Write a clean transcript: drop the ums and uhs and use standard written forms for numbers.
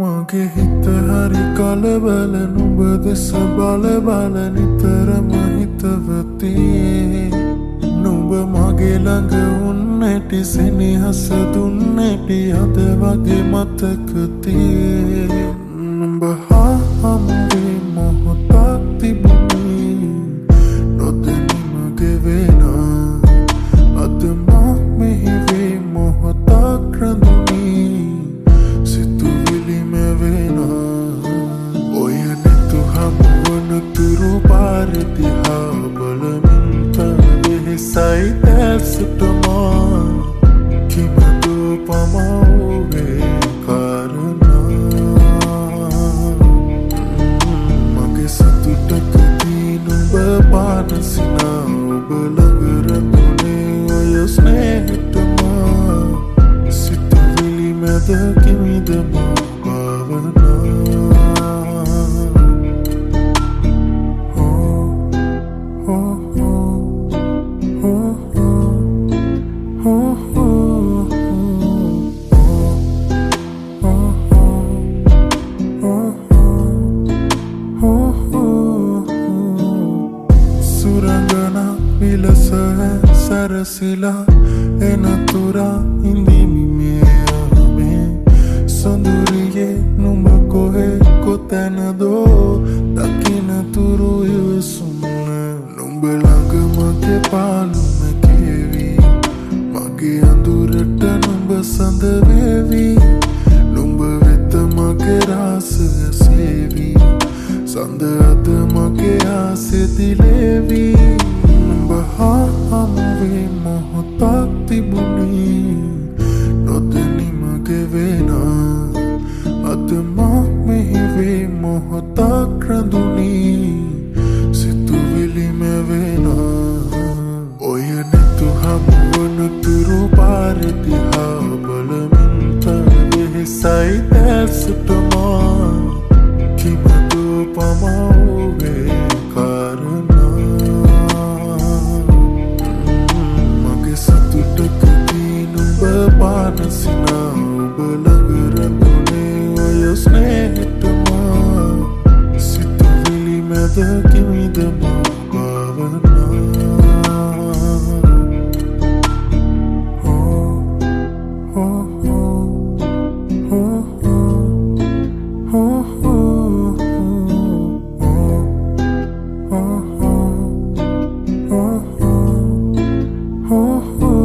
මගේ හිත හරි කලබල නුඹ දෙස බල බල නිතරම හිතවතියේ නුඹ මගේ ළඟ උන්නැටි සෙනෙහස දුන්නැටි අද වගේ මතක තියේ නුඹ හා හමුවේ මොහොතක් තිබුණේ නොදැනීම ගෙවෙනා අද මා මෙහි වේ මොහොතක් රැඳුනී සිතුවිලි මැවෙනා ඔය නැතු හමුවන තුරු පාර දිහා බලමින් වෙහෙසයි දැසටමා කිමදු පමවුවේ මගේ සතුටකදී නුඹ පානසිනා ඔබ ළඟ රැඳුනේ ඔය ස්නේහටමා සිතුවිලි මැද කිමිදමා භාවනා Surangana vilasa sarasila enatura indimi me sonduriye numba kohe kotanado dakina turu yusumna numba langa mage palu mekevi mage andurata numba sandavevi numba vetta mage rasa sevi සඳ මගේ ආසෙ දිලේවි නුඹ හා හමුවේ මොහොතක් තිබුණේ නොදැනීම ගෙවෙනා අද මා මෙහි වේ මොහොතක් රැඳුනී සිතුවිලි මැවෙනා ඔය නැතු හමුවන තුරු පාර දිහා බලමින් වෙහෙසයි දැසටමා කිමදු පමවුවේ මගේ සතුටකදී නුඹ පානසිනා ඔබ ළඟ රැඳුනේ ඔය ස්නේහටමා සිතුවිලි මැද කිමිදමා භාවනා Oh